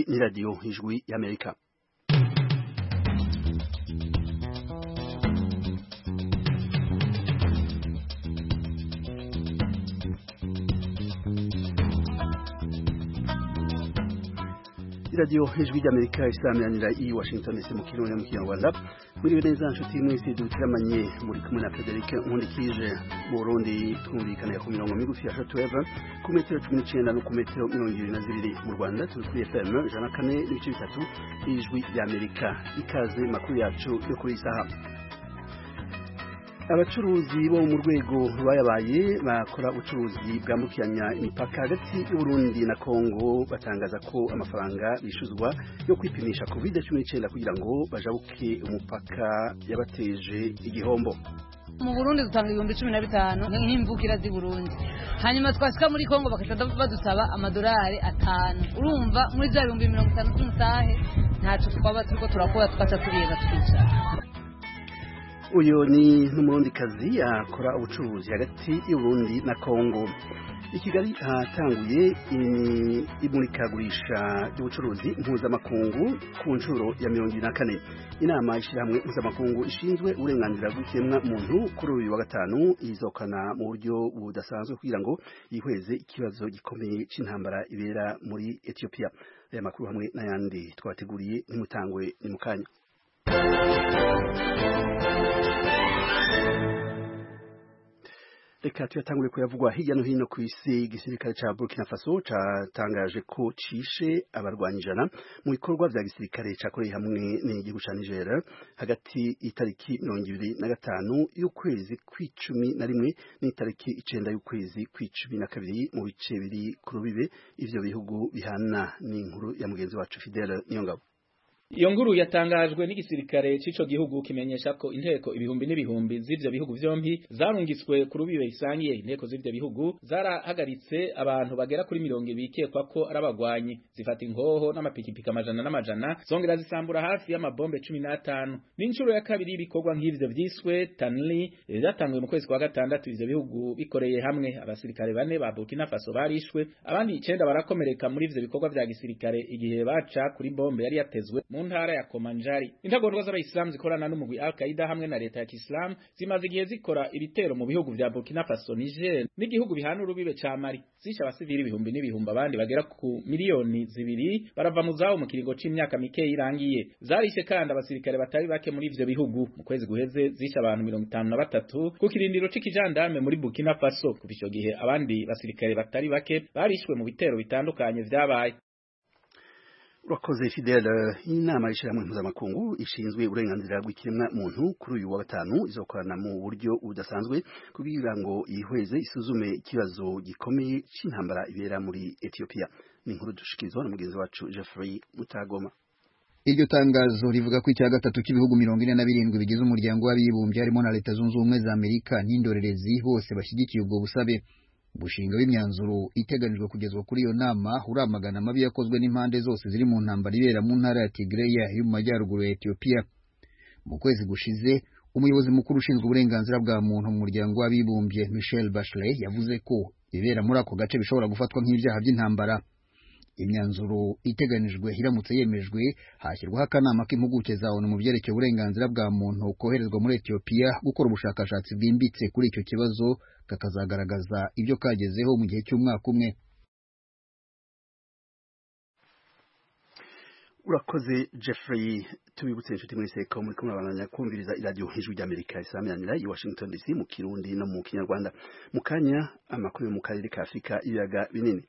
ni radio Ijwi y'Amerika. Radio Ijwi y'Amerika isameranira i Washington DC mu kirundi mu Kinyarwanda. Muri neza nshuti mwese dukiramanye muri kumwe na Frederic Nkundikije. Mu Burundi twumvikana ku mirongo migufi ya shortwave ku metero 19 no ku metero 22 mu Rwanda turi kuri FM 104.3 Ijwi y'Amerika. Ikaze makuru yacu yo kuri saha. Abacuruzi bo mu rwego bayabaye bakora ubucuruzi bwambukiranya imipaka hagati y'Uburundi na Kongo batangaza ko amafaranga bishuzwa yo kwipimisha COVID-19 kugira ngo bajabuke umupaka yabateje igihombo. Mu Burundi dutanga 15,000 nk'imvukira z'i Burundi, hanyuma twashika muri Kongo bakata badusaba amadolari 5. Urumva muri za 50,000 cy'umutahe ntaco twaba turiko turakora tukaca turiga twicara. Uyo ni n'umurundikazi akora ubucuruzi hagati y'Uburundi na Kongo. I Kigali hatanguye imurikagurisha ry'ubucuruzi mpuzamakungu ku nshuro ya 24. Inama y'ishyirahamwe mpuzamakungu ishinzwe uburenganzira bw'ikiremwa muntu kuri uyu wa gatanu izokana mu buryo budasanzwe kugira ngo yihweze ikibazo gikomeye c'intambara ibera muri Ethiopia. Aya makuru hamwe n'ayandi twateguriye nimutangwe ni mukanya. Reka tuyatangure kuyavugwa hirya no hino ku isi. Igisirikare ca Burkina Faso catangaje ko cishe abarwanyi 100 mu bikorwa vya gisirikare cakoreye hamwe n'igihugu ca Niger hagati itariki 25 y'ukwezi kw'icumi na rimwe n'itariki 9 y'ukwezi kw'icumi na kabiri mu bice biri ku rubibe ivyo bihugu bihana. N'inkuru ya mugenzi wacu Fidel Niyongabo. Iyo nkuru yatangajwe n'igisirikare c'ico gihugu kimenyesha ko inteko ibihumbi n'ibihumbi z'ivyo bihugu vyompi zarungitswe ku rubibe isangiye. Inteko z'ivyo bihugu zarahagaritse abantu bagera kuri 20 bikekwa ko ari abagwanyi, zifata ingoho n'amapikipiki n'amajana zongera zisambura hafi y'amabombe 15. N'incuro ya kabiri ibikorwa nk'ivyo vyiswe Tanli yatanguye mu kwezi kwa gatandatu ivyo bihugu bikoreye hamwe. Abasirikare 4 ba Burkina Faso barishwe, abandi 9 barakomereka muri ivyo bikorwa vya gisirikare igihe baca kuri bombe yari yatezwe mu ntara ya Komanjari. Intagondwa z'abayisilamu zikorana n'umugwi Al-Qaeda hamwe na leta ya Islam zimaze igihe zikora ibitero mu bihugu vya Burkina Faso, Niger n'igihugu bihana urubibe ca Mali. Zisha abasivili ibihumbi n'ibihumbi, abandi bagera ku miliyoni 2 barava mu zawo mu kiringo c'imyaka mike irangiye. Zarishe kandi abasirikare batari bake muri ivyo bihugu. Mu kwezi guheze zisha abantu 53 ku kirindiro c'ikijandame muri Burkina Faso. Kuva ico gihe abandi basirikare batari bake barishwe mu bitero bitandukanye vyabaye. Urakoze Fidel. Inama y'ishyirahamwe mpuzamakungu ishinzwe uburenganzira bw'ikiremwa muntu kuri uyu wa gatanu izokorana mu buryo budasanzwe kugira ngo yihweze isuzume ikibazo gikomeye c'intambara ibera muri Ethiopia. Ni inkuru dushikirizwa na mugenzi wacu Jeffrey Mutagoma. Iryo tangazo rivuga ko icya gatatu cy'ibihugu 47 bigize umuryango w'abibumbye harimo na Leta Zunze Ubumwe za Amerika n'indorerezi bose bashyigikiye ubwo busabe. Bushinga w'imyanzuro iteganijwe kugezwa kuri iyo nama uramagana amabi yakozwe n'impande zose ziri mu ntambara ibera mu ntara ya Tigray yo mu majyaruguru ya Ethiopia. Mu kwezi gushize umuyobozi mukuru ushinzwe uburenganzira bwa muntu mu muryango w'abibumbye Michelle Bachelet yavuze ko ibera muri ako gace bishobora gufatwa nk'ibyaha by'intambara. Imyanzuro iteganijwe iramutse yemejwe hashyirwaho akanama k'impuguke za ONU mu byerekeye uburenganzira bwa muntu koherezwa muri Ethiopia gukora ubushakashatsi bwimbitse kuri icyo kibazo kakazagaragaza ibyo kagezeho mu gihe cy'umwaka umwe. Urakoze Jeffrey. Tubibutse inshuti mwese ko muri kumwe abandanya kumviriza iradio Ijwi y'Amerika isameranira i Washington DC mu Kirundi no mu Kinyarwanda. Mu kanya amakuru yo mu karere ka Afrika ibiyaga binini.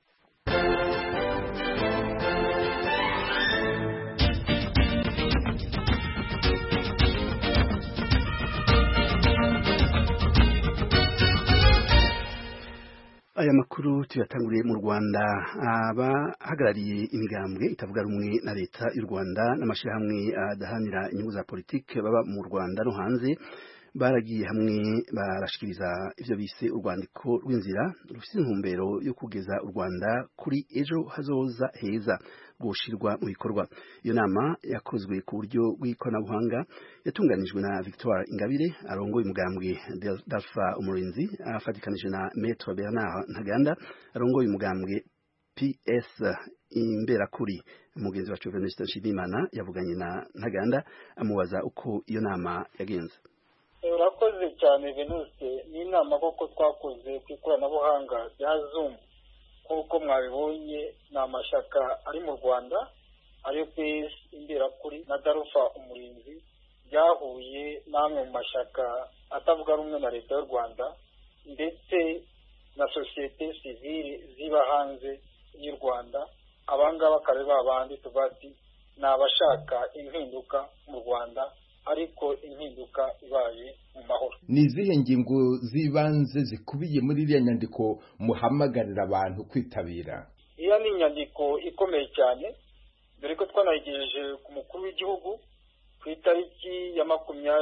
Aya makuru tuyatanguriye mu Rwanda. Abahagarariye imigambwe itavuga rumwe na leta y'u Rwanda n'amashirahamwe adahanira inyungu za politike baba mu Rwanda no hanze baragiye hamwe barashikiriza ivyo bise urwandiko rw'inzira rufise intumbero yo kugeza u Rwanda kuri ejo hazoza heza gushirwa mu bikorwa. Iyo nama yakozwe ku buryo bw'ikoranabuhanga yatunganijwe na Victoire Ingabire arongoye umugambwe Dalpha Umurinzi afatikanije na Maître Bernard Ntaganda arongoye umugambwe PS Imberakuri. Umugenzi wacu Venuste Nshimiyimana yavuganye na Ntaganda amubaza uko iyo nama yagenze. Urakoze cyane Venuste, ni inama koko twakoze ku ikoranabuhanga rya Zoom. Kuko mwabibonye ni amashyaka ari mu Rwanda ariyo PS Imberakuri na Darufa Umurinzi byahuye n'amwe mu mashyaka atavuga rumwe na leta y'u Rwanda ndetse na sosiyete sivile ziba hanze y'u Rwanda. Abangaba kare babandi tubati ni abashaka impinduka mu Rwanda ariko impinduka ibaye mu mahoro. Ni izihe ngingo zibanze zikubiye muri iriya nyandiko muhamagarira abantu kwitabira? Iya ni inyandiko ikomeye cyane dore ko twanayigejeje ku mukuru w'igihugu ku itariki ya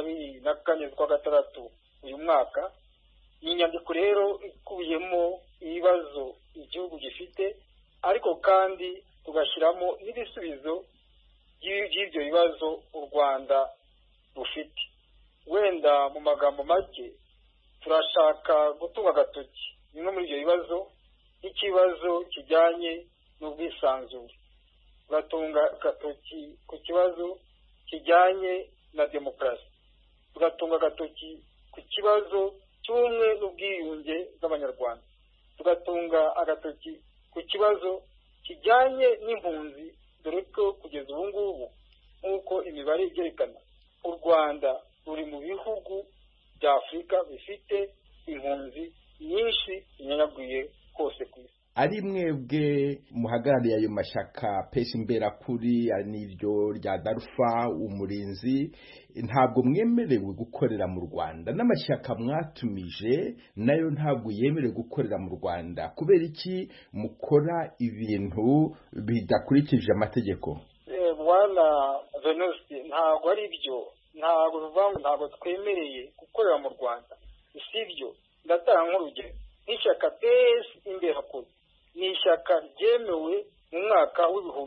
24 z'ukwa gatandatu uyu mwaka. Iyi nyandiko rero ikubiyemo ibibazo igihugu gifite ariko kandi tugashyiramo n'ibisubizo by'ibyo bibazo u Rwanda rufite. Wenda mu magambo make turashaka gutunga agatoki bimwe muri ibyo bibazo nk'ikibazo kijyanye n'ubwisanzure, tugatunga agatoki ku kibazo kijyanye na demokarasi, tugatunga agatoki ku kibazo cy'ubumwe n'ubwiyunge bw'Abanyarwanda, tugatunga agatoki ku kibazo kijyanye n'impunzi dore ko kugeza ubu ngubu nk'uko imibare ibyerekana u Rwanda ruri mu bihugu bya Afurika bifite impunzi nyinshi inyanyaguye hose ku isi. Ari mwebwe muhagarariye ayo mashyaka PS Imberakuri n'iryo rya Darufa Umurinzi, ntabwo mwemerewe gukorera mu Rwanda, n'amashyaka mwatumije nayo ntabwo yemerewe gukorera mu Rwanda. Kubera iki mukora ibintu bidakurikije amategeko? Bwana Venuste, ntabwo ari byo, ntabwo twemereye gukorera mu Rwanda. Sibyo, ndatanga nk'urugero nk'ishyaka PS Imberakuri ni ishyaka ryemewe mu mwaka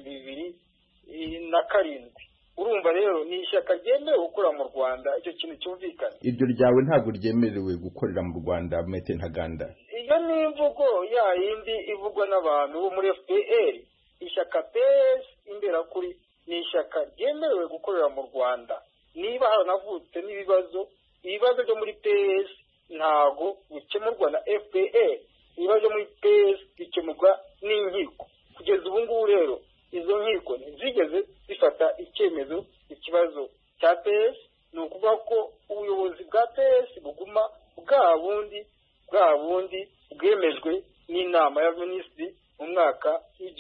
w'2007. Urumva rero ni ishyaka ryemewe gukorera mu Rwanda, icyo kintu cyumvikana. Iryo ryawe ntabwo ryemerewe gukorera mu Rwanda, Mete Ntaganda? Iyo ni imvugo ya yindi ivugwa n'abantu bo muri FPR. Ishyaka PS Imberakuri ni ishyaka ryemerewe gukorera mu Rwanda. Niba haranavutse n'ibibazo byo muri PS ntago bikemurwa na FPR, ibibazo muri PS bikemurwa n'inkiko. Kugeza ubu ngubu rero izo nkiko ntizigeze zifata icyemezo ikibazo cya PS. Ni ukuvuga ko ubuyobozi bwa PS buguma bwa bundi bwemejwe n'inama y'abaminisitiri mu mwaka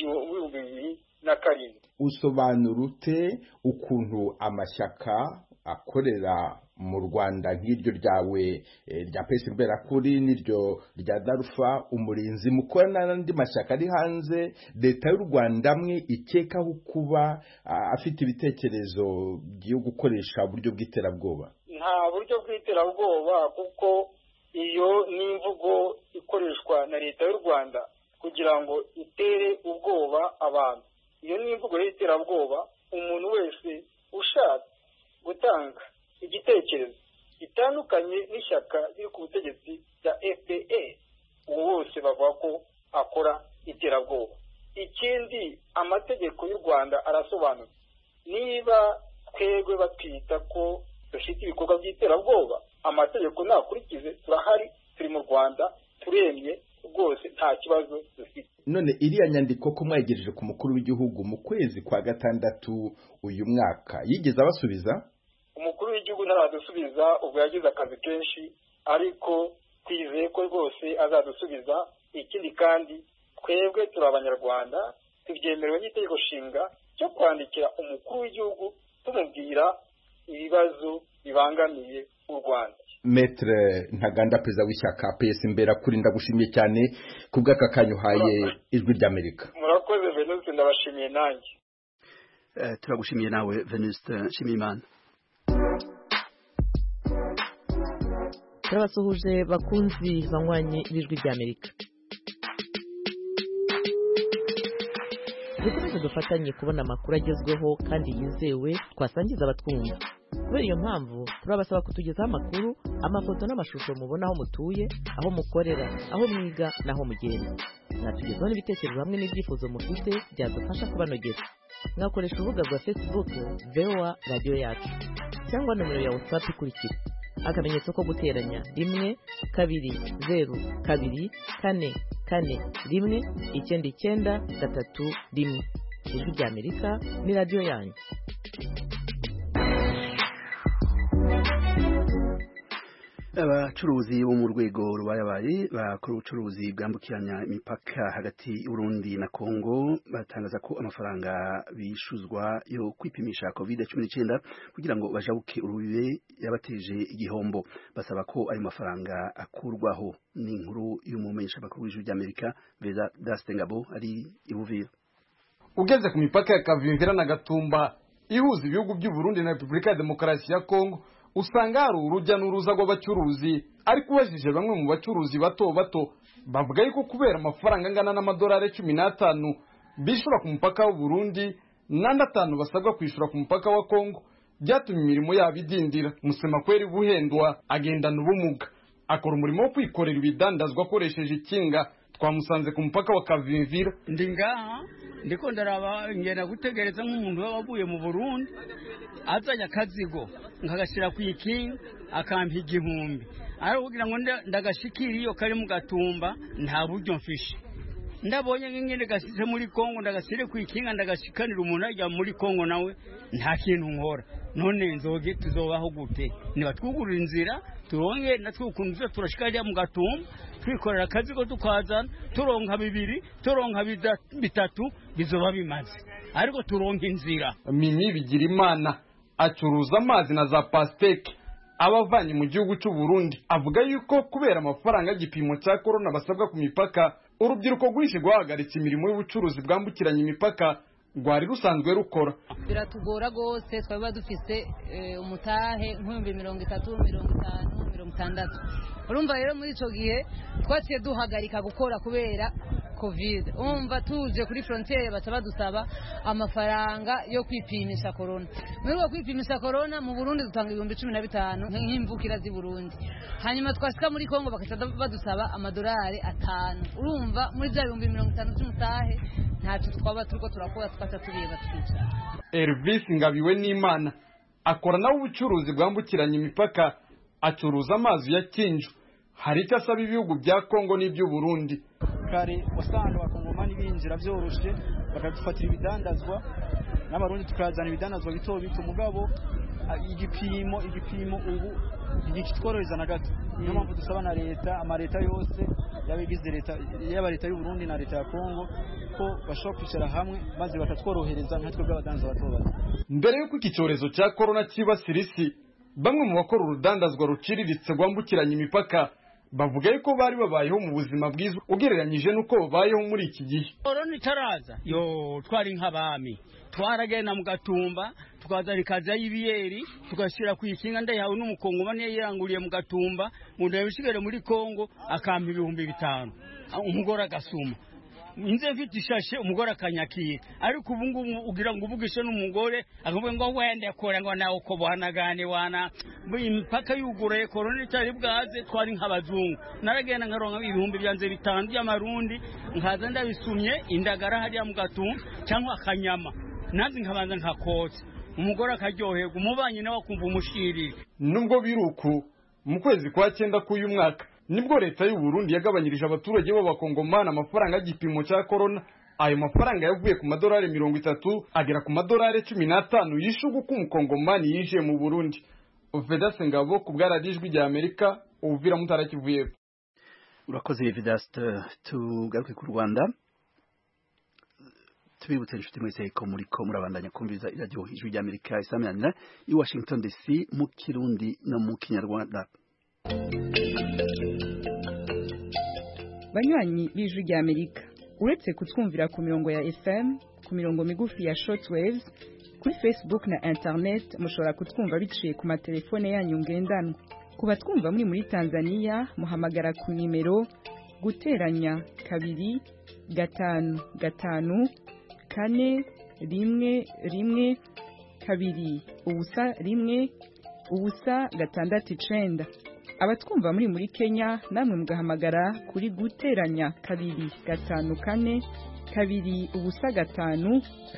w'2007. Usobanura ute ukuntu amashyaka akorera mu Rwanda nk'iryo ryawe rya PS Imberakuri n'iryo rya Darufa Umurinzi mukorana n'andi mashyaka ari hanze leta y'u Rwanda amwe ikekaho kuba afite ibitekerezo byo gukoresha uburyo bw'iterabwoba? Nta buryo bw'iterabwoba, kuko iyo ni imvugo ikoreshwa na leta y'u Rwanda kugira ngo itere ubwoba abantu. Iyo ni imvugo y'iterabwoba. Umuntu wese ushaka gutanga igitekerezo gitandukanye n'ishyaka riri ku butegetsi bya FPR, uwo wose bavuga ko akora iterabwoba. Ikindi, amategeko y'u Rwanda arasobanutse. Niba twebwe batwita ko dufite ibikorwa by'iterabwoba, amategeko nakurikize, turahari, turi mu Rwanda, turemye rwose, nta kibazo dufite. None iriya nyandiko ko mwayigejeje ku mukuru w'igihugu mu kwezi kwa gatandatu uyu mwaka, yigeze abasubiza? Umukuru w'igihugu ntaradusubiza, ubwo yagize akazi kenshi, ariko twizeye ko rwose azadusubiza. Ikindi kandi twebwe turi Abanyarwanda, tubyemerewe n'itegeko nshinga cyo kwandikira umukuru w'igihugu tumubwira ibibazo bibangamiye u Rwanda. Maître Ntaganda, perezida w'ishyaka PS Imberakuri, ndagushimiye cyane kubw'aka kanya uhaye Ijwi ry'Amerika. Murakoze Venuste, ndabashimiye nanjye. Turagushimiye nawe Venuste Nshimiyimana. Turabasuhuje bakunzi banywanye b'Ijwi ry'Amerika. Dukomeze dufatanye kubona amakuru agezweho kandi yizewe twasangiza abatwumva. Kubera iyo mpamvu turabasaba kutugezaho amakuru, amafoto n'amashusho mubona aho mutuye, aho mukorera, aho mwiga n'aho mugenda. Mwatugezaho n'ibitekerezo hamwe n'ibyifuzo mufite byadufasha kubanogera. Mwakoresha urubuga rwa Facebook VOA Radio Yacu cyangwa nomero ya WhatsApp ikurikira: akamenyetso ko guteranya 1 2 0 2 4 4 1 9 3 1. Ijwi ry'Amerika ni radio yanyu. Abacuruzi bo mu rwego rubayabaye bakora ubucuruzi bwambukiranya imipaka hagati y'Uburundi na Kongo batangaza ko amafaranga bishuzwa yo kwipimisha COVID-19 kugira ngo bajabuke urubibe yabateje igihombo. Basaba ko ayo mafaranga akurwaho. Ni inkuru y'umumenyesha makuru w'Ijwi ry'Amerika Beza Dastengabo ari ibuvira. Ugeze ku mipaka ya Kavimvira na Gatumba ihuza ibihugu by'u Burundi na Repubulika ya Demokarasi ya Kongo, usanga hari urujya n'uruza rw'abacuruzi, ariko ubajije bamwe mu bacuruzi bato bato bavuga yuko kubera amafaranga angana n'amadolari 15 bishura ku mupaka w'u Burundi n'andi 5 basabwa kwishura ku mupaka wa Kongo, byatumye imirimo yabo idindira. Musemakweri Buhendwa agendana ubumuga, akora umurimo wo kwikorera ibidandazwa akoresheje ikinga. Twamusanze ku mupaka wa Kavimvira. Ndi ngaha ndiko ndaraba ngenda gutegereza nk'umuntu wavuye mu Burundi azanya akazigo nkagashira ku ikinga akampa igihumbi, ari kugira ngo ndagashikira iyo kari mu Gatumba nta buryo mfishe. Ndabonye ngene gasize muri Kongo ndagasire ku ikinga ndagashikanira umuntu ajya muri Kongo nawe nta kintu nkora. None nzoge tuzobaho gute? Niba twugurura inzira turonge natwe ukunze turashikariya mu Gatumba twikorera akazigo tukazana turonka 2 turonka 3 bizoba bimaze, ariko turonka inzira. Mimi Bigirimana acuruza amazi na za pasteke abavanye mu gihugu cy'u Burundi, avuga yuko kubera amafaranga y'igipimo cya corona basabwa ku mipaka, urubyiruko rwishe guhagaritsa imirimo y'ubucuruzi bwambukiranya imipaka rwari rusanzwe rukora. Biratugora gose, twaba dufise umutahe nk'ibihumbi 30, 50, 60. Urumva rero muri ico gihe twaciye duhagarika gukora kubera COVID. Umva tuje kuri frontiere bataba dusaba amafaranga yo kwipimisha corona. Muri wo kwipimisha corona mu Burundi dutanga 15,000 nk'imvukira z'i Burundi. Hanyuma twashika muri Kongo bakata badusaba amadolari 5. Urumva muri bya 50,000 cy'umutahe ntacyo twaba turiko turakora twata turiba twica. Elvis Ngabiwe n'Imana akora nawe ubucuruzi bwambukiranya imipaka, acuruza amazi ya Kinju. Hari icyo asaba ibihugu bya Kongo n'iby'u Burundi. Kare wasanga abakongomani binjira byoroshe bakadufatira ibidandazwa n'abarundi tukazana ibidandazwa bito bito, mugabo igipimo ubu igitworohereza na gato. Niyo mpamvu dusaba na leta, amaleta yose yabigize leta yaba leta y'u Burundi na leta ya Kongo ko bashobora kwicara hamwe maze bakatworohereza nkatwe bw'abadanza bato bato. Mbere y'uko iki cyorezo cya corona kibasira isi, bamwe mu bakora urudandazwa ruciriritse rwambukiranya imipaka bavuga yuko bari babayeho mu buzima bwiza ugereranyije nuko babayeho muri iki gihe. Corona itaraza twari nk'abami, twaragenda mu Gatumba tukazana ikaza y'ibiyeri tugashira ku ikinga, ndayawe n'umukongomani yiranguriye mu Gatumba ngo ndabishigere muri Kongo akampa 5,000 umugore agasuma. Inze mfite ishashe umugore akanyakira, ariko ubu ngubu ugira ngo uvugishe n'umugore akavuga ngo wende akora ngo nawe uko buhanagane wana impaka yugure corona itari bwaze twari nk'abazungu. Naragenda nkaronka 5,000 y'amarundi nkaza ndabisumye indagara hariya mu Gatumba cyangwa akanyama nazi nkabanza nkakotse, umugore akaryoherwa, umubanye nawe akumva umushirire. Nubwo biruku mu kwezi kwa 9 k'uyu mwaka nibwo leta y'u Burundi yagabanyirije abaturage b'abakongomani amafaranga y'igipimo cya corona. Ayo mafaranga yavuye ku madolari 30 agera ku madolari 15 yishugu ku mukongomani yije mu Burundi. Vedaste Ngabo ku bw'Ijwi ry'Amerika uvira Mutara Kivu y'Epfo. Urakoze Vedaste. Tugaruke ku Rwanda. Tubibutse inshuti mwese ko murabandanya kumviza iradiyo Ijwi ry'Amerika isamanira i Washington DC mu Kirundi no mu Kinyarwanda. Banywanyi b'Ijwi ry'Amerika, uretse kutwumvira ku mirongo ya FM, ku mirongo migufi ya shortwaves, kuri Facebook na internet mushobora kutwumva biciye ku matelefone yanyu ngendanwa. Kuba twumva muri Tanzania muhamagara ku nimero guteranya 2 5 5 4 1 1 2 ubusa 1 ubusa 669. Abatwumva muri Kenya namwe mugahamagara kuri guteranya 254 kabiri ubusa 5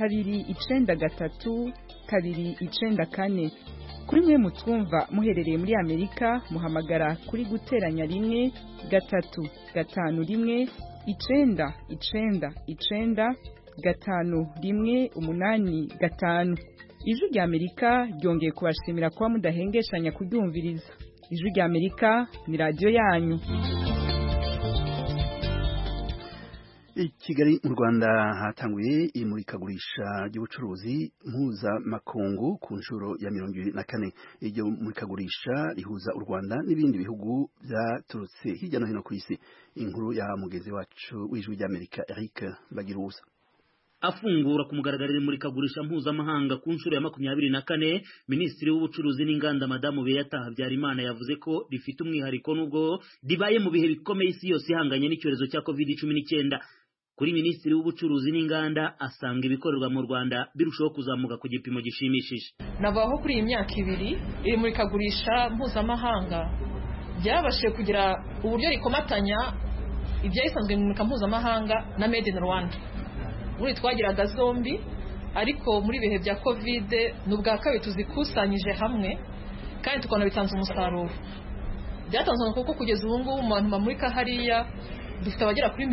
293 294. Kuri mwe mutwumva muherereye muri Amerika muhamagara kuri guteranya 1 3 5 1 9 9 9 5 1 8 5. Ijwi rya Amerika ryongeye kubashimira kuba mudahengeshanya kuryumviriza. Ijwi rya Amerika ni radio yanyu. I Kigali mu Rwanda hatanguye imurikagurisha ry'ubucuruzi mpuzamakungu ku nshuro ya 24. Iryo murikagurisha rihuza u Rwanda n'ibindi bihugu byaturutse hirya no hino ku isi. Inkuru ya mugezi wacu w'Ijwi rya Amerika Eric Bagirusa. Afungura ku mugaragaro imurikagurisha mpuzamahanga ku nshuro ya 24, Minisitiri w'Ubucuruzi n'Inganda Madamu Beata Habyarimana yavuze ko rifite umwihariko nubwo ribaye mu bihe bikomeye isi yose ihanganye n'icyorezo cya COVID-19. Kuri Minisitiri w'Ubucuruzi n'Inganda asanga ibikorerwa mu Rwanda birushaho kuzamuka ku gipimo gishimishije. Nabaho kuri iyi myaka ibiri iri murikagurisha mpuzamahanga byabashije kugira uburyo rikomatanya ibyayisanzwe mu murika mpuzamahanga na Made in Rwanda. Muri twagiraga zombi ariko muri bihe bya COVID n'ubwa kabiri tuzikusanyije hamwe kandi tukona bitanze umusaruro. Byatanzwe kuko kugeza ubu ngubu mu bantu bamurika hariya dufite abagera kuri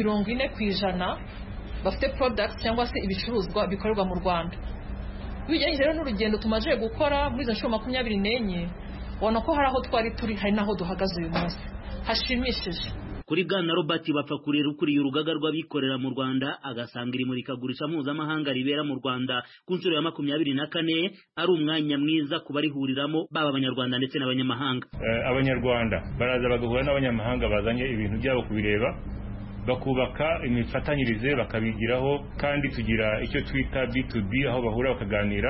40% bafite products cyangwa se ibicuruzwa bikorerwa mu Rwanda. Bijyanye rero n'urugendo tumaje gukora muri izo nshuro 24, ubona ko hari aho twari turi hari naho duhagaze uyu munsi hashimishije. Kuri Bwana Robert Bapfakurera ukuriye urugaga rw'abikorera mu Rwanda agasanga iri murikagurisha mpuzamahanga ribera mu Rwanda ku nshuro ya 24 ari umwanya mwiza kubarihuriramo baba abanyarwanda ndetse n'abanyamahanga. Abanyarwanda baraza bagahura n'abanyamahanga bazanye ibintu byabo kubireba bakubaka imifatanyirize bakabigiraho kandi tugira icyo twita B2B aho bahura bakaganira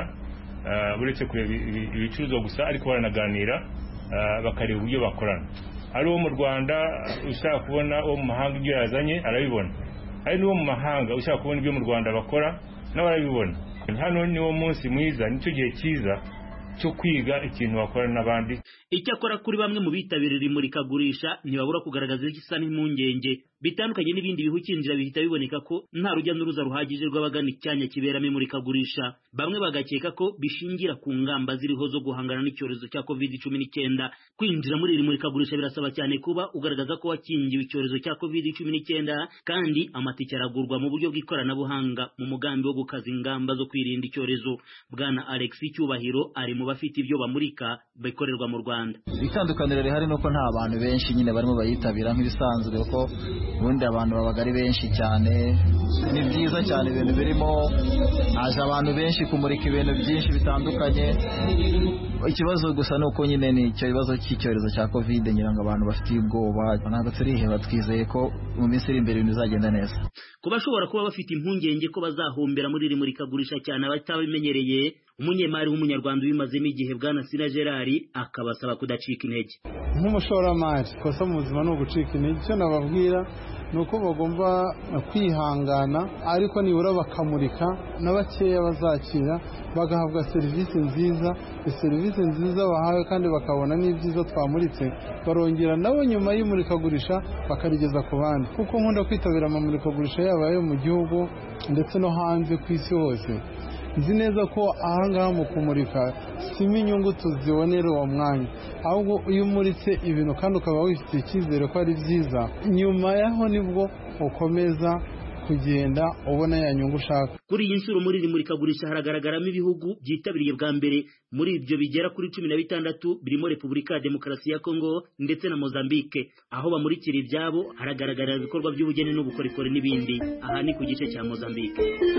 uretse kureba ibicuruzwa gusa ariko baranaganira bakareba uburyo bakorana. Ari uwo mu Rwanda ushaka kubona uwo mu mahanga ibyo yazanye arabibona, ari n'uwo mu mahanga ushaka kubona ibyo mu Rwanda bakora nawe arabibona. Hano ni wo munsi mwiza, nicyo gihe cyiza cyo kwiga ikintu bakora n'abandi. Icyakora kuri bamwe mu bitabirira imurikagurisha ntibabura kugaragaza igisa n'impungenge bitandukanye n'ibindi bihu kinjira bihita biboneka ko nta rujya n'uruza ruhagije rw'abagana icyanya kiberamo imurikagurisha. Bamwe bagakeka ko bishingira ku ngamba ziriho zo guhangana n'icyorezo cya COVID-19. Kwinjira muri iri murikagurisha birasaba cyane kuba ugaragaza ko wakingiwe icyorezo cya COVID-19 kandi amatike aragurwa mu buryo bw'ikoranabuhanga mu mugambi wo gukaza ingamba zo kwirinda icyorezo. Bwana Alex Cyubahiro ari mu bafite ibyo bamurika bikorerwa mu Rwanda. Itandukaniro rihari nuko nta abantu benshi nyine barimo bayitabira nk'ibisanzwe ko ubundi abantu babaga ari benshi cyane. Ni byiza cyane ibintu birimo haje abantu benshi kumurika ibintu byinshi bitandukanye. Ikibazo gusa nuko nyine ni icyo kibazo cy'icyorezo cya COVID nyirango abantu bafite ubwoba. Ntabwo turiheba, twizeye ko mu minsi iri imbere ibintu bizagenda neza. Kuba bashobora kuba bafite impungenge ko bazahombera muri iri murikagurisha cyane abatabimenyereye, umunyemari w'umunyarwanda ubimazemo igihe Bwana Sina Gerard akabasaba kudacika intege. Nk'umushoramari kosa mu buzima no gucika intege, icyo nababwira nuko bagomba kwihangana ariko nibura bakamurika n'abakeya bazakira bagahabwa serivisi nziza bahawe kandi bakabona n'ibyiza twamuritse barongera nabo nyuma y'imurikagurisha bakarigeza ku bandi. Kuko nkunda kwitabira amamurikagurisha yaba ayo mu gihugu ndetse no hanze ku isi hose, nzi neza ko ahangaha mu kumurika sima inyungu tuzibonera uwo mwanya, ahubwo iyo umuritse ibintu kandi ukaba wifitiye icyizere ko ari byiza, nyuma yaho nibwo ukomeza kugenda ubona ya nyungu ushaka. Kuri iyi nshuro muri iri murikagurisha haragaragaramo ibihugu byitabiriye bwa mbere, muri ibyo bigera kuri 16 birimo Repubulika ya Demokarasi ya Kongo ndetse na Mozambique. Aho bamurikira ibyabo haragaragara ibikorwa by'ubugeni n'ubukorikori n'ibindi. Aha ni ku gice cya Mozambique.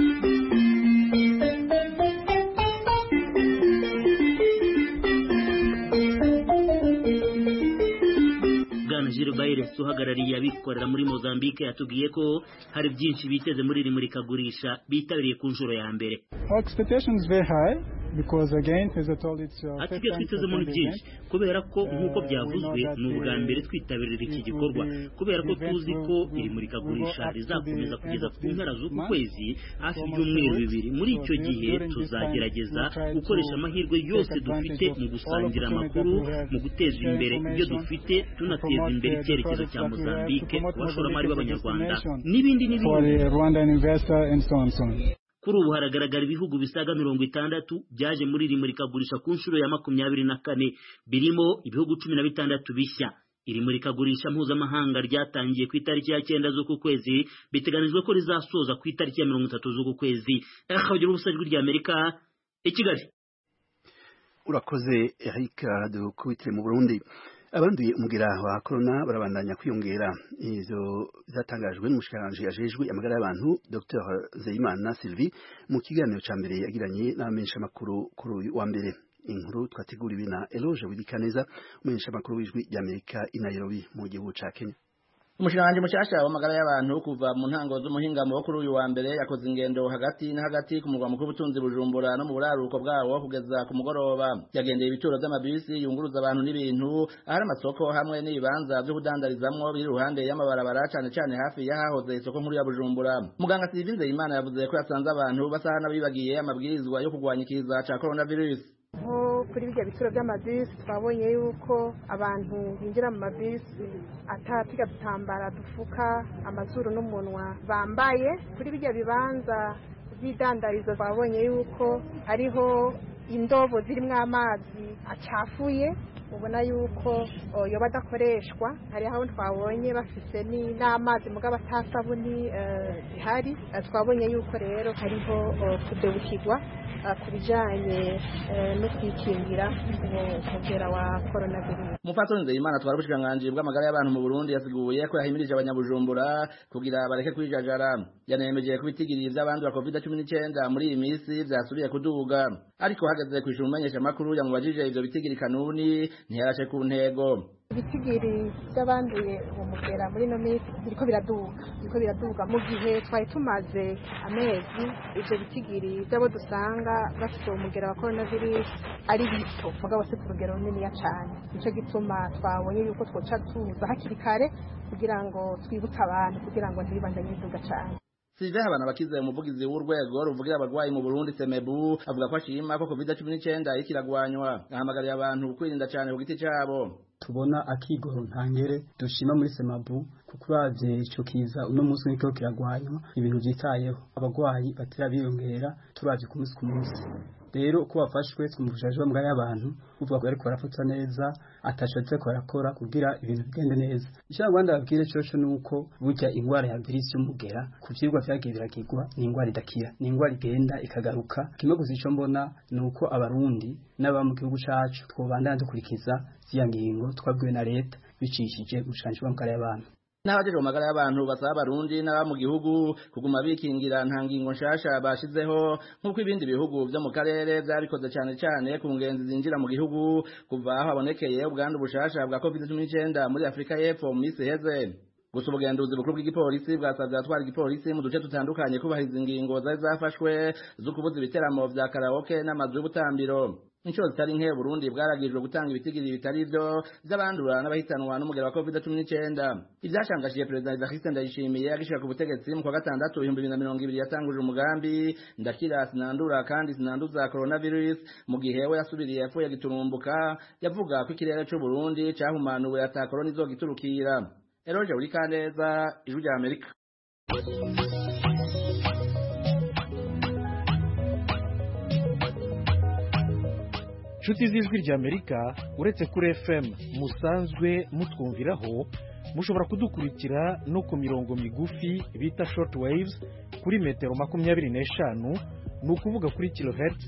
Gilles uhagarariye abikorera muri Mozambique yatubwiye ko hari byinshi biteze muri iri murikagurisha bitabiriye ku nshuro ya mbere. Our expectations very high ati ibyo twitezemo ni byinshi kubera ko nk'uko byavuzwe ni ubwa mbere twitabirira iki gikorwa kubera ko tuzi ko iri murikagurisha rizakomeza kugeza ku mpera z'uku kwezi hafi ibyumweru bibiri. Muri icyo gihe tuzagerageza gukoresha amahirwe yose dufite mu gusangira amakuru, mu guteza imbere ibyo dufite, tunateza imbere icyerekezo cya Mozambique ku bashoramari b'Abanyarwanda n'ibindi n'ibindi. Kuri ubu haragaragara ibihugu bisaga 60 byaje muri iri murikagurisha ku nshuro ya 24 birimo ibihugu 16 bishya. Iri murikagurisha mpuzamahanga ryatangiye ku itariki ya 9 z'uku kwezi, biteganijwe ko rizasoza ku itariki ya 30 z'uku kwezi. Akagira ubusajwi ry'Amerika i Kigali. Urakoze Eric dukubitire mu Burundi. Abanduye umugera wa corona barabandanya kwiyongera. Izo zatangajwe n'umushikiranganje ajejwe amagara y'abantu Dr Nzeyimana Sylvie mu kiganiro ca mbere yagiranye n'abamenyesha makuru kuri wa mbere. Inkuru twateguriwe na Eloge Widikaneza, umumenyesha makuru w'ijwi ry'Amerika i Nairobi mu gihugu ca Kenya. Umushikiranganje mushasha w'amagara y'abantu kuva mu ntango z'umuhingamo wo kuri uyu wa mbere yakoze ingendo hagati na hagati ku murwa mukuru w'ubutunzi Bujumbura no mu buraruko bwawo kugeza ku mugoroba. Yagendeye ibituro by'amabisi yunguruza abantu n'ibintu, ahari amasoko hamwe n'ibibanza byo kudandarizamwo biri ruhande y'amabarabara cyane cyane hafi y'ahahoze isoko nkuru ya Bujumbura. Muganga Sylvie Nzeyimana yavuze ko yasanze abantu basaha n'abibagiye amabwirizwa yo kurwanya ikiza ca coronavirus. Kuri bijya bituro by'amabisi twabonye yuko abantu binjira mu mabisi atatiga dutambara dufuka amazuru n'umunwa bambaye. Kuri bijya bibanza by'idandarizo twabonye yuko hariho indobo zirimo amazi acafuye ubona yuko yoba adakoreshwa. Hari aho twabonye bafise n'amazi mugabo atasabuni zihari. Twabonye yuko rero hariho kudebukirwa kubijanye no kwikingira umugera wa coronavirus. Mufatoni Nzeyimana twari ubushikiranganje bw'amagara y'abantu mu Burundi yasiguye ko yahimirije abanyabujumbura kugira bareke kwijajara. Yanemeje kubitigirira by'abandi ba COVID-19 muri iyi minsi byasubiye kuduga, ariko hageze kwishura umumenyesha makuru yamubajije ivyo bitigiri kanuni ntiyarashe ku ntego. Ibitigiri by'abanduye umugera muri no minsi biriko biraduga mu gihe twari tumaze amezi ivyo bitigiri by'abo dusanga bafite umugera wa coronavirus ari bito mugabo se ku rugero runini cyane. Nico gituma twabonye yuko twoca tuza hakiri kare kugira ngo twibutse abantu kugira ngo ntibibandanye biduga cyane. Sylvain Habanabakize umuvugizi w'urwego ruvugira abarwayi mu Burundi Semebu avuga ko ashima ko COVID-19 ikiragwanywa, ahamagariye abantu kwirinda cyane ku giti cyabo. Tubona akigoro ntangere dushima muri Semebu kuko uravye ico kiza uno munsi niko kiragwanywa, ibintu byitayeho abarwayi batira biyongera turavye ku munsi ku munsi. Rero ko bafashwe twumvushaje bamwe y'abantu uvuga ko ariko barafatsa neza atashotse ko arakora kugira ibintu bigende neza. Icyo Rwanda babwire cyo nuko burya ingwara ya virus y'umugera ku vyirwa vyagiye biragirwa ni ingwara idakira, ni ingwara igenda ikagaruka. Kimwe gusa ico mbona nuko abarundi n'aba mu gihugu cacu twobandana dukurikiza ziya ngingo twabwiwe na leta bicishije ubushanje bw'amagara y'abantu. N'abajeje mu magara y'abantu basaba abarundi n'aba mu gihugu kuguma bikingira nta ngingo nshasha bashizeho nk'uko ibindi bihugu byo mu karere byabikoze cyane cyane ku ngenzi zinjira mu gihugu kuva aho habonekeye ubwandu bushasha bwa COVID-19 muri Afrika y'Epfo mu minsi iheze. Gusa ubugenduzi bukuru bw'igipolisi bwasabye abatwara igipolisi mu duce tutandukanye kubahiriza ingingo zari zafashwe zo kubuza ibiteramo vya karaoke n'amazu y'ubutambiro. Inshuro zitari nke Burundi bwaragijwe gutanga ibitigiri bitari byo by'abandura n'abahitanwa n'umugera wa COVID-19. Ibyashangashije Perezida Evariste Ndayishimiye agishika ku butegetsi mu kwa gatandatu 2020 yatanguje umugambi ndakira sinandura kandi sinanduza coronavirus mu gihe we yasubiriye yapfuye giturumbuka yavuga ko ikirere cy'u Burundi cyahumanuwe ata corona izogiturukira. Eroje uri kaneza ijwi rya Amerika. Nshuti z'ijwi rya Amerika uretse kuri FM musanzwe mutwumviraho mushobora kudukurikira no ku mirongo migufi bita short waves kuri metero 25 ni ukuvuga kuri kilohertz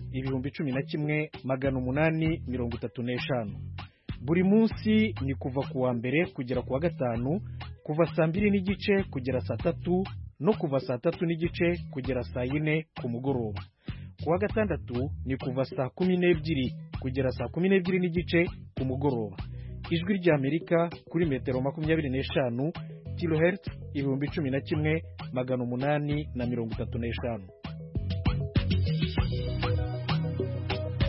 11,835. Buri munsi ni kuva ku wa mbere kugera ku wa gatanu kuva saa 2 n'igice kugera saa 3 no kuva saa 3 n'igice kugera saa 4 ku mugoroba. Ku wa gatandatu ni kuva saa 12 kugera saa 12 n'igice ku mugoroba. Ijwi rya Amerika kuri metero 25 kilohertz 11,835.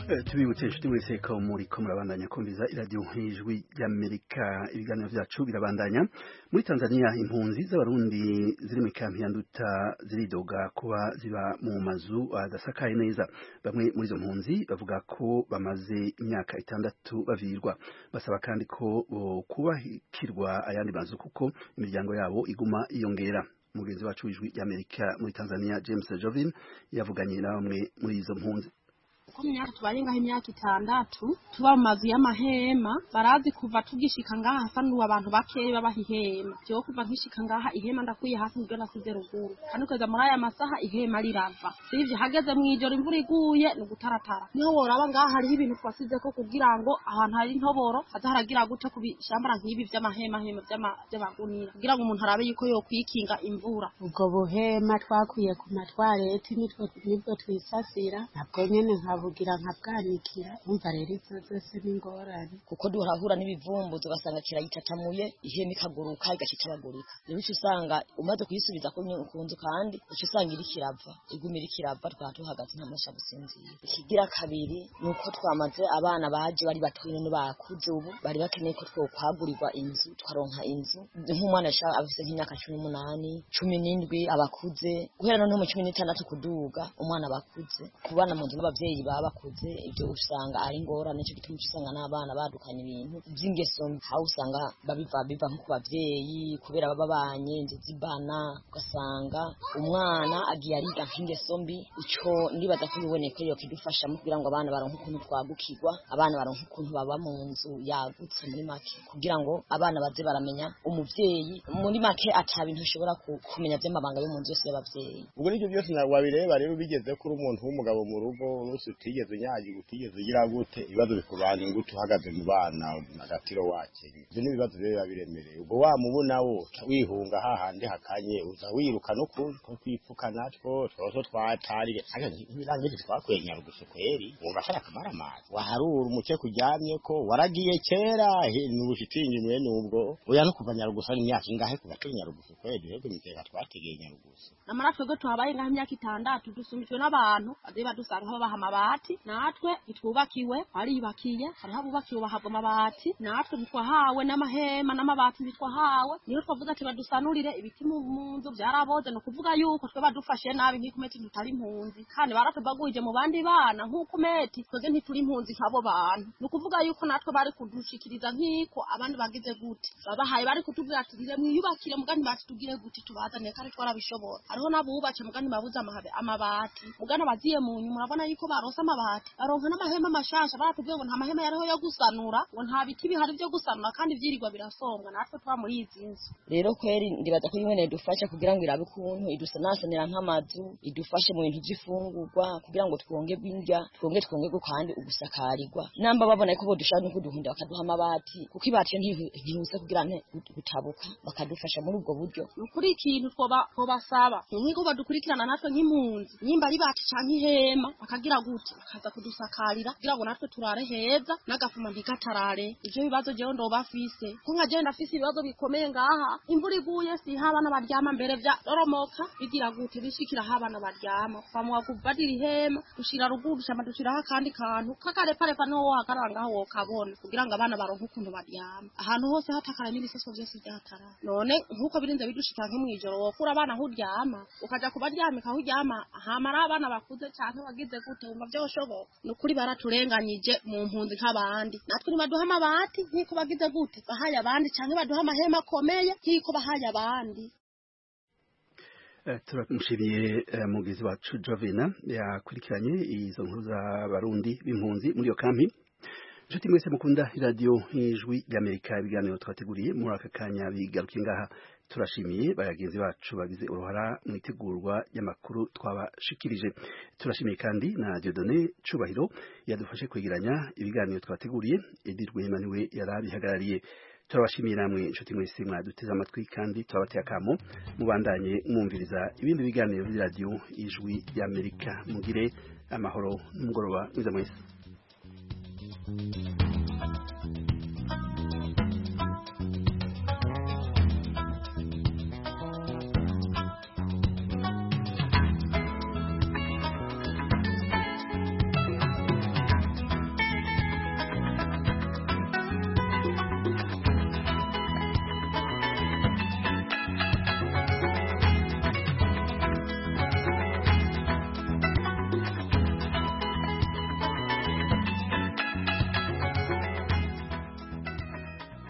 tubibutse inshuti mwese ko muriko murabandanya kumviza iradiyo ijwi ry'Amerika. Ibiganiro vyacu birabandanya. Muri Tanzania impunzi z'abarundi ziri mu kampi ya Nduta ziridoga kuba ziba mu mazu adasakaye neza. Bamwe muri izo mpunzi bavuga ko bamaze imyaka 6 bavirwa. Basaba kandi ko kubahikirwa ayandi mazu kuko imiryango yabo iguma iyongera. Mugenzi wacu w'ijwi ry'Amerika muri Tanzania James Jovin yavuganye na bamwe muri izo mpunzi. Ko myaka tubarengaho imyaka 6 tuba mu mazu y'amahema barazi kuva tugishika ngaha hasanduwe abantu bakeyi babahihema byo kuva nkishika ngaha ihema ndakuye hasi nibyo nasize ruguru kandi kweza muri aya masaha ihema rirava sivye hageze mu ijoro imvura iguye no gutaratara niho woraba ngaha hari ibintu twasize ko kugira ngo ahantu hari intoboro hazaharagira gute kubishambara nk'ibi vy'amahema by'abagunira kugira ngo umuntu arabe yuko yo kwikinga imvura ubwo buhema twakuye ku matwareti nibwo twisasira nabwo nyene bugira nka bwanikira umva rero izo zose n'ingorane kuko duhahura n'ibivumbu tugasanga kirayitatamuye ihema ikaguruka igacitabagurika rero usanga umaze kuyisubiza ko nkunzu kandi usanga iri kirava igumira ikirava twatuhagaze ntamasha gusinzira. Ikigira kabiri nuko twamaze abana baje bari batwine no bakuze ubu bari bakeneye ko twokwagurirwa inzu twaronka inzu nk'umwana afise nk'imyaka 18 17 abakuze guhera no mu 16 kuduga umwana bakuze kubana mu nzu n'abavyeyi bakuze ibyo usanga ari ngorane cyo gituma usanga n'abana badukanye ibintu by'ingeso aho usanga biva nko ku bavyeyi kubera babanye inzu zibana ugasanga umwana agiye ariga nk'ingeso mbi ico ndibaza ko biboneka iyo kidufasha mu kugira ngo abana baronke ukuntu twagukirwa abana baronke ukuntu baba mu nzu yagutse muri make kugira ngo abana baze baramenya umuvyeyi muri make atabintu ushobora kumenya by'amabanga yo mu nzu yose y'abavyeyi. Ubwo nivyo byose wabireba rero bigeze kuri umuntu w'umugabo mu rugo utigeze unyagiye utigeze ugira gute ibibazo bikubana ingutu uhagaze mu bana agatiro wake ibyo ni ibibazo rero biremereye ubwo wa mubuna wo wihunga hahandi hakanye uza wiruka no kwipfuka natwo twose twatari ibirangije twakwenya rugusukweri wumva ashaka kamara amazi waharura umuke kujyamye ko waragiye kera n'ubushitingi mwe nubwo oya no kuva Nyarugusa imyaka ingahe kuva kuri Nyarugusukweri rero miteka twategeye Nyarugusa namara twego tuhabaye ngaho imyaka 6 dusumijwe n'abantu baziba dusanga aho baha amabati natwe itwubakiwe aribakiye hariho abubakiwe bahabwa amabati natwe bitwahawe n'amahema n'amabati bitwahawe niyo twavuga ati badusanurire ibiti mu nzu byaraboze no kuvuga yuko twe badufashe nabi nk'ikumeti tutari impunzi kandi baratubaguje mu bandi bana nk'ukumeti twege ntituri impunzi nk'abo bantu no kuvuga yuko natwe bari kudushikiriza nk'iko abandi bagize gute babahaye bari kutubwira ati mwiyubakire mugani batugire gute tubazane kandi twarabishobora hariho nabubace mugani babuza amabati mugana baziye mu nyuma urabona yuko barosa amabati baronka n'amahema mashasha baratubwiye ngo nta mahema yariho yo gusanura ngo nta biti bihari byo gusanura kandi vyirirwa birasonga natwe twa muri izi nzu rero kweri ndibaza ko imwe dufasha kugira ngo irabe kuntu idusanasanira nk'amazu idufashe mu bintu by'ifungurwa kugira ngo twongerwe indya twongerwe kandi ugusakarirwa namba babona ko bodushaka no kuduhunda bakaduha amabati kuko ibati ntihuse kugira nte gutabuka bakadufasha muri ubwo buryo ukuri ikintu twobasaba nk'iko badukurikirana natwe nk'impunzi nimba ari bati canke ihema bakagira gute bakaza kudusakarira kugira ngo natwe turare heza n'agafuma ntikatarare ivyo bibazo jewe ndobafise ko nka jewe ndafise ibibazo bikomeye ngaha imvura iguye si habana baryama mbere vya doromoka bigira gute bishikira habana baryama famwa kubadira ihema dushira ruguru shama dushiraho kandi kantu kakareparepa no wakarangaho wokabona kugira ngo abana baronke ukuntu baryama ahantu hose hatakara n'ibiseso vyose byatara none nkuko birinze bidushika nk'imwijoro wokura abana huryama ukaja kubaryamika huryama hamara abana bakuze cyane wagize gute umva byo shoboka nukuri baraturenganyije mu mpunzi nk'abandi natwe nibaduha amabati nk'iko bagize gute bahaye abandi canke baduha amahema akomeye nk'iko bahaye abandi. Turamushimiye mugizi wacu Jovina yakurikiranye izo nkuru z'abarundi b'impunzi muri iyo kampi. Nshuti mwese mukunda radio ijwi ry'Amerika ibiganiro twateguriye muri aka kanya bigarukiye ngaha turashimiye bayagenzi bacu bagize uruhara mu itegurwa y'amakuru twabashikirije. Turashimiye kandi na Dieudonné Cubahiro yadufashe kwegeranya ibiganiro twateguriye Edith Rwema niwe yarabihagarariye. Turabashimiye namwe inshuti mwese mwaduteze amatwi kandi turabateye akamo mubandanye mwumviriza ibindi biganiro bya radio ijwi ry'Amerika. Mugire amahoro n'umugoroba mwiza mwese.